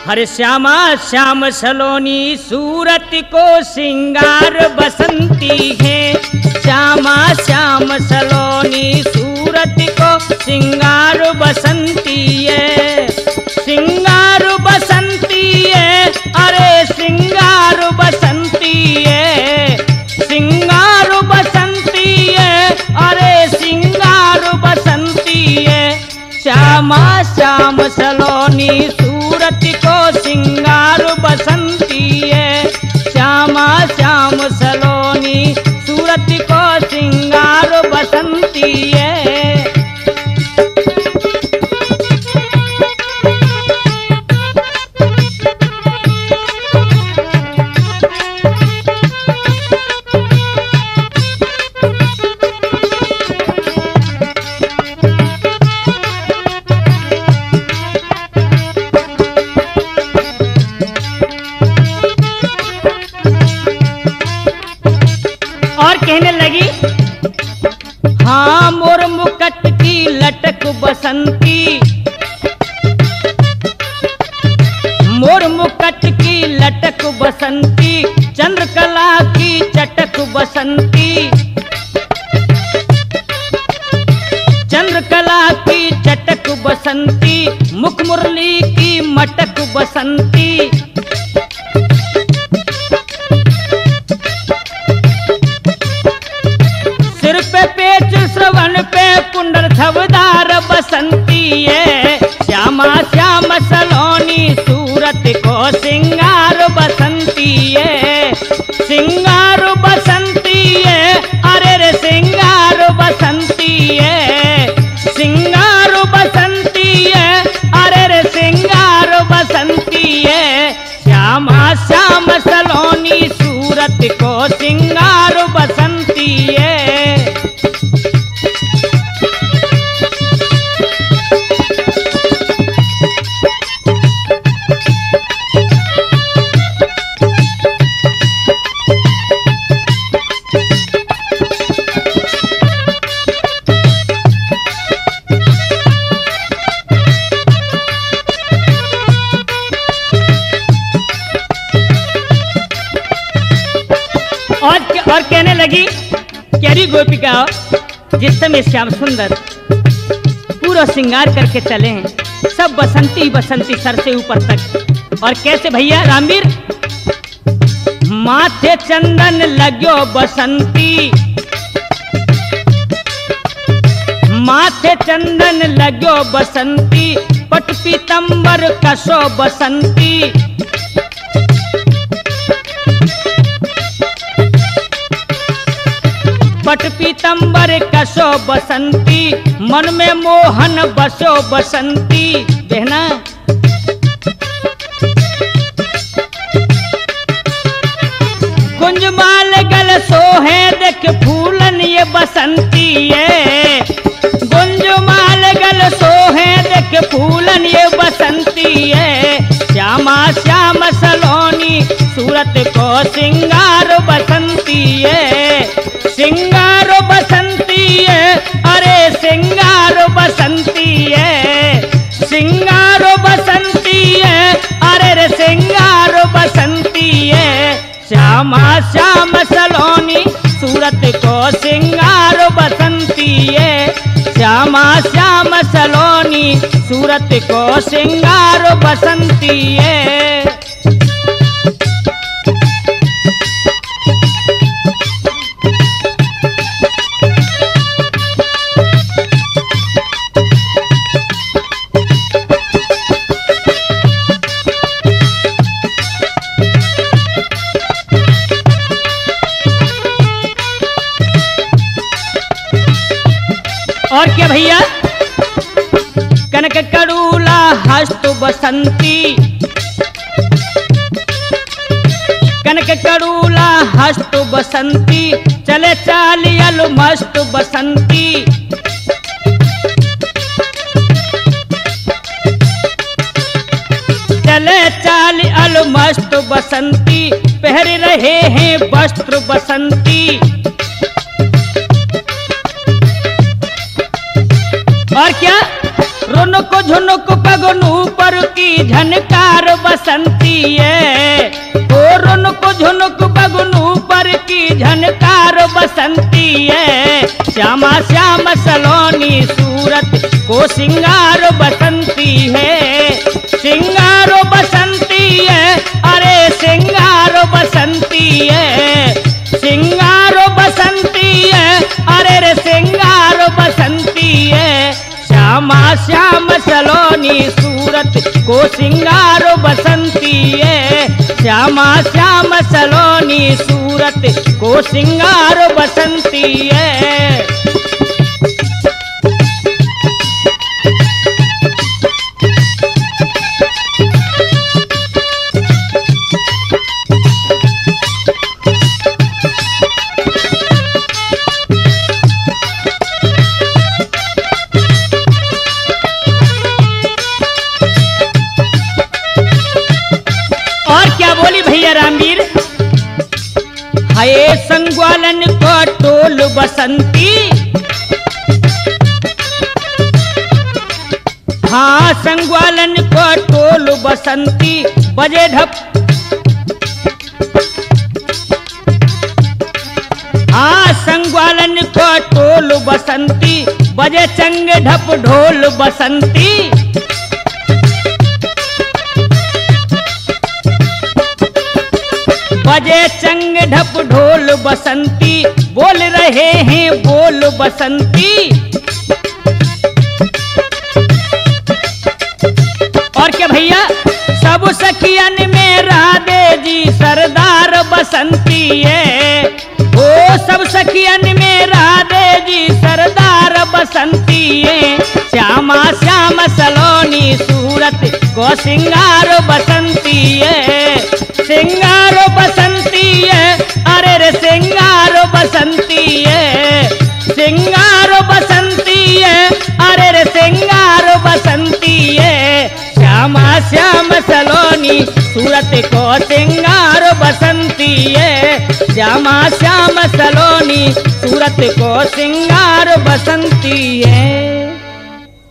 हरे श्यामा श्याम सलोनी सूरत को सिंगार बसंती है। श्यामा श्याम सलोनी सूरत को सिंगार बसंती है। सिंगार बसंती है, अरे सिंगार बसंती है। सिंगार बसंती है, अरे सिंगार बसंती है। श्यामा श्याम सलोनी सूरत को सिंगार बसंती है। श्यामा श्याम सलोनी सूरत को सिंगार बसंती है। और कहने लगी, हाँ मोर मुकुट की लटक बसंती, मोर मुकुट की लटक बसंती, चंद्रकला की चटक बसंती, चंद्रकला की चटक बसंती, मुख मुरली की मटक बसंती। सिर पे पेच श्रवण पे कुंडल छवदार बसंती है। श्यामा श्याम सलोनी सूरत को सिंगार बसंती है। सिंगार बसंती है, अरे रे सिंगार बसंती है। सिंगार बसंती है, अरे रे सिंगार बसंती है। श्यामा श्याम सलोनी सूरत को सिंगार बसंती है। और कहने लगी, कैरी गोपिका जिस समय श्याम सुंदर पूरा श्रृंगार करके चले हैं, सब बसंती बसंती सर से ऊपर तक। और कैसे भैया रामवीर, माथे चंदन लगो बसंती, माथे चंदन लगो बसंती, पट पीतंबर कसो बसंती। पट पीतंबर कसो बसंती, मन में मोहन बसो बसंती। देखना कुंजमाल गल सोहे देख फूलन ये बसंती है। कुंजमाल गल सोहे देख फूलन ये बसंती है। श्यामा श्याम सलोनी सूरत को सिंगार बसंती है। सिंगार बसंती है, अरे सिंगार बसंती है। सिंगार बसंती है, अरे रे सिंगार बसंती है। श्यामा श्याम सलोनी सूरत को सिंगार बसंती है। श्यामा श्याम सलोनी सूरत को सिंगार बसंती है। और क्या भैया, कनक कड़ूला हस्त बसंती, कनक कड़ूला हस्त बसंती, चले चालियल मस्त बसंती। चले चालियल मस्त बसंती, पहन रहे हैं वस्त्र बसंती। और क्या, रुन रुनुक झुनुक पगनू पर की झनकार बसंती है। ओ रुनुक झुनुक पगनू पर की झनकार बसंती है। श्यामा श्याम सलोनी सूरत को सिंगार बसंती है। सिंगारो बसंती है, अरे सिंगारो बसंती है। सिंगारो बसंती है, अरे रे सिंगारो बसंती है। श्यामा श्याम सलोनी सूरत को सिंगारो बसंती है। श्यामा श्याम सलोनी सूरत को सिंगारो बसंती है। रामवीर हाय संग्वालन को टोल बसंती। हाँ संग्वालन को टोल बसंती बजे ढप। हाँ संग्वालन को टोल बसंती बजे चंग ढप ढोल बसंती। बजे चंग ढप ढोल बसंती बोल रहे हैं बोल बसंती। और क्या भैया सब सखियन में राधे जी सरदार बसंती है। ओ सब सखियन में राधे जी सरदार बसंती है। श्यामा श्याम सलोनी सूरत को सिंगार बसंती है। सिंगारो बसंती है, अरे रे सिंगारो बसंती है। सिंगारो बसंती है, अरे रे सिंगारो बसंती है। श्यामा श्याम सलोनी सूरत को सिंगारो बसंती है। श्यामा श्याम सलोनी सूरत को सिंगारो बसंती है।